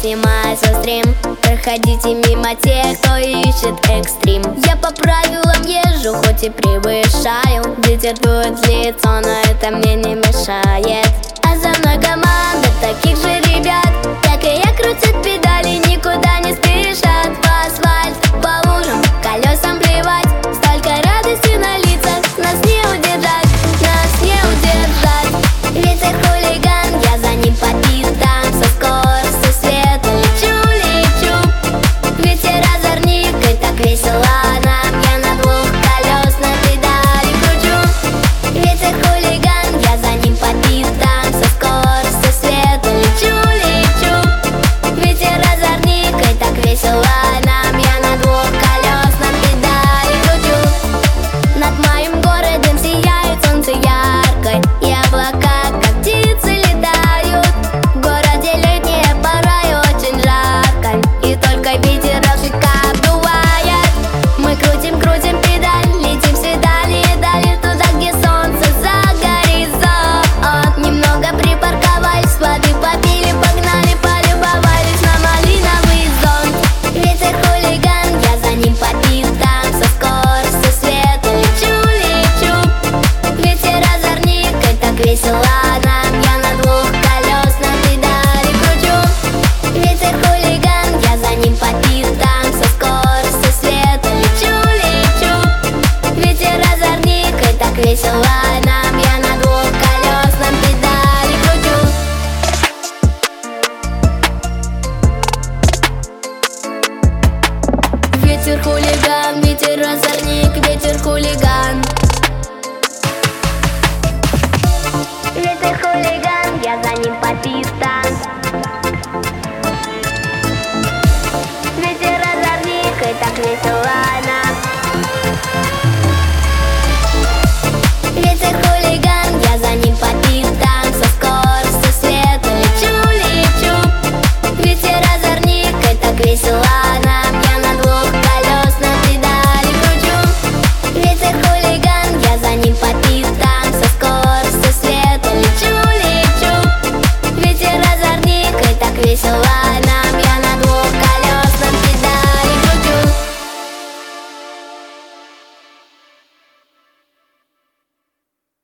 снимаю со стрим. Проходите мимо тех, кто ищет экстрим. Я по правилам езжу, хоть и превышаю. Ветер дует в лицо, но это мне не мешает. А за мной команда таких же ребят, как и я, крутят педали, никуда не спешат. В асфальт, по лужам, колесам плевать. Столько радости на лицах, нас не удержать, нас не удержать. Ветер хулиган, я за ним по пятам, со скоростью света лечу, лечу. Ветер озорник, и так весело нам, я на двух колес на педали кручу. Ветер хулиган, я за ним по пятам, со скоростью света лечу, лечу. Ветер озорник, и так весело нам, я на двух колес на педали кручу. Над моим городом сияет солнце яркое, и облака, как птицы, летают. В городе летняя пора и очень жарко, и только ветерок обдувает. Мы крутим, крутим педаль, летим все далее, далее, туда, где солнце за горизонт. Немного припарковались, воды попили, погнали, полюбовались на малиновый зонт. Ветер хулиган, я за ним по пятам, со скоростью света лечу, лечу. Ветер озорник, и так весело нам, я на двух колес на педали кручу. Ветер хулиган, я за ним по пятам, со скоростью света лечу, лечу. Ветер озорник, и так весело нам, я на двух колес на педали кручу. Ветер хулиган, ветер озорник, ветер хулиган.